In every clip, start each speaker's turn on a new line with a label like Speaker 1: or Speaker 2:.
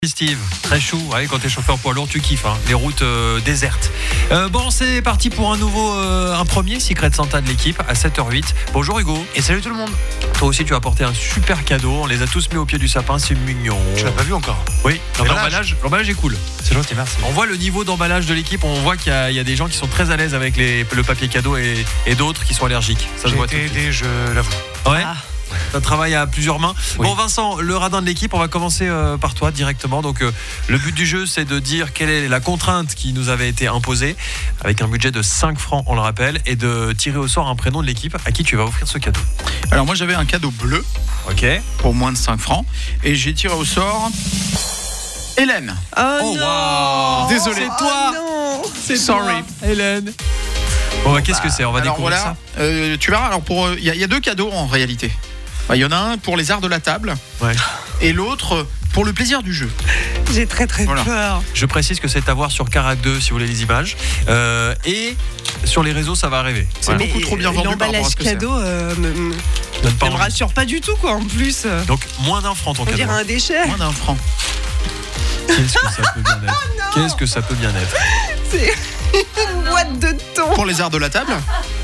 Speaker 1: Steve, très chou, ouais, quand t'es chauffeur poids lourd tu kiffes, hein, les routes désertes. Bon, c'est parti pour un premier Secret Santa de l'équipe à 7h08. Bonjour Hugo.
Speaker 2: Et salut tout le monde.
Speaker 1: Toi aussi tu as apporté un super cadeau, on les a tous mis au pied du sapin, c'est mignon.
Speaker 2: Tu l'as pas vu encore?
Speaker 1: Oui, l'emballage est cool.
Speaker 2: C'est gentil, merci.
Speaker 1: On voit le niveau d'emballage de l'équipe, on voit qu'il y a des gens qui sont très à l'aise avec le papier cadeau et d'autres qui sont allergiques. Ça se voit tout de suite.
Speaker 2: aidé, je l'avoue.
Speaker 1: Ouais. Ça travaille à plusieurs mains.
Speaker 2: Oui.
Speaker 1: Bon Vincent, le radin de l'équipe, on va commencer par toi directement. Donc le but du jeu, c'est de dire quelle est la contrainte qui nous avait été imposée, avec un budget de 5 francs, on le rappelle, et de tirer au sort un prénom de l'équipe à qui tu vas offrir ce cadeau.
Speaker 3: Alors moi j'avais un cadeau bleu
Speaker 1: Ok.
Speaker 3: pour moins de 5 francs et j'ai tiré au sort Hélène.
Speaker 1: Oh waouh.
Speaker 3: Désolé.
Speaker 1: C'est toi.
Speaker 4: non.
Speaker 1: C'est
Speaker 3: Sorry.
Speaker 1: toi, Hélène. Bon, qu'est-ce que c'est? On va
Speaker 3: Alors
Speaker 1: découvrir
Speaker 3: voilà,
Speaker 1: ça.
Speaker 3: tu verras. Alors pour il y a deux cadeaux en réalité. Il y en a un pour les arts de la table
Speaker 1: Ouais.
Speaker 3: et l'autre pour le plaisir du jeu.
Speaker 4: J'ai très
Speaker 3: Voilà.
Speaker 4: peur.
Speaker 1: Je précise que c'est à voir sur Carac 2 si vous voulez les images. Et sur les réseaux, ça va arriver.
Speaker 3: C'est beaucoup trop bien vendu par rapport à
Speaker 4: L'emballage
Speaker 3: ce que c'est.
Speaker 4: cadeau
Speaker 1: Donne pas
Speaker 4: ça me
Speaker 1: envie.
Speaker 4: rassure pas du tout quoi. En plus,
Speaker 1: Donc moins d'un franc ton
Speaker 4: on
Speaker 1: cadeau.
Speaker 4: dirait un déchet.
Speaker 3: Moins d'un franc.
Speaker 1: Qu'est-ce que ça peut bien être? Qu'est-ce que ça peut bien être?
Speaker 4: C'est une boîte de thon.
Speaker 3: Pour les arts de la table,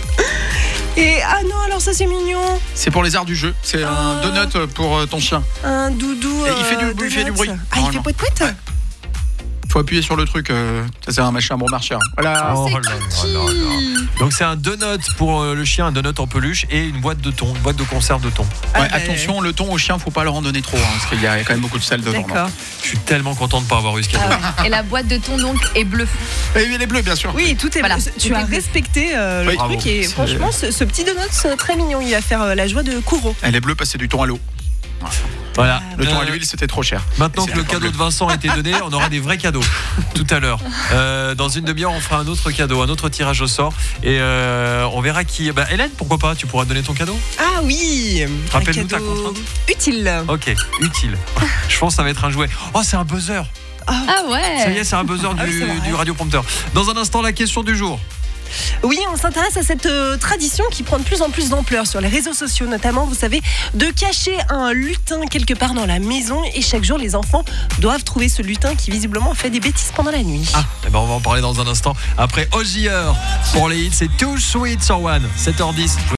Speaker 4: Et ah non, alors ça c'est mignon.
Speaker 3: c'est pour les arts du jeu. C'est un donut pour ton chien.
Speaker 4: Un doudou.
Speaker 3: Et il fait du bruit
Speaker 4: Ah, il fait
Speaker 3: normalement.
Speaker 4: poète poète.
Speaker 3: Ouais. Faut appuyer sur le truc. Ça c'est un machin bon marcheur. Voilà.
Speaker 1: Oh là là là là. Donc c'est un donut pour le chien, un donut en peluche et une boîte de thon, une boîte de conserve de thon.
Speaker 4: Ah,
Speaker 3: Ouais,
Speaker 4: bah,
Speaker 3: attention, le thon au chien, faut pas leur en donner trop, parce qu'il y a quand même beaucoup de sel dedans.
Speaker 4: D'accord.
Speaker 1: Je suis tellement content de ne pas avoir eu ce cadeau.
Speaker 5: Et la boîte de thon donc est bleue.
Speaker 3: Et il est bleu, bien sûr.
Speaker 4: Oui, tout est
Speaker 5: Voilà.
Speaker 4: tu as respecté le
Speaker 3: Oui.
Speaker 4: truc
Speaker 1: Bravo.
Speaker 4: et franchement ce petit donut c'est très mignon. Il va faire la joie de Kouro.
Speaker 3: Elle est bleue parce que c'est du thon à l'eau.
Speaker 1: Voilà.
Speaker 3: Le thon à l'huile, c'était trop cher.
Speaker 1: Maintenant
Speaker 3: C'est
Speaker 1: que le
Speaker 3: encore
Speaker 1: cadeau
Speaker 3: bleu.
Speaker 1: de Vincent a été donné, on aura des vrais cadeaux tout à l'heure. Dans une demi-heure, on fera un autre cadeau, un autre tirage au sort. Et on verra qui. Bah, Hélène, pourquoi pas? Tu pourras donner ton cadeau?
Speaker 4: Ah oui.
Speaker 1: Rappelle-nous
Speaker 4: un
Speaker 1: ta
Speaker 4: cadeau
Speaker 1: contrainte.
Speaker 4: utile.
Speaker 1: Ok, utile. Je pense que ça va être un jouet. Oh, c'est un buzzer.
Speaker 5: Ah ouais.
Speaker 1: Ça y est, c'est un buzzer
Speaker 4: Ah oui, c'est vrai.
Speaker 1: du radioprompteur. Dans un instant, la question du jour.
Speaker 4: Oui, on s'intéresse à cette tradition qui prend de plus en plus d'ampleur sur les réseaux sociaux, notamment, vous savez, de cacher un lutin quelque part dans la maison. Et chaque jour, les enfants doivent trouver ce lutin qui visiblement fait des bêtises pendant la nuit.
Speaker 1: Ah, eh ben on va en parler dans un instant. Après Ozzy pour les hits, c'est Two Sweets or One, 7h10.